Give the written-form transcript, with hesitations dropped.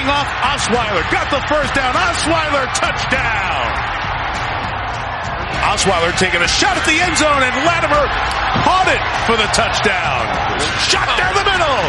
picking off Osweiler. Got the first down. Osweiler, touchdown. Osweiler taking a shot at the end zone, and Latimer caught it for the touchdown. Shot down the middle.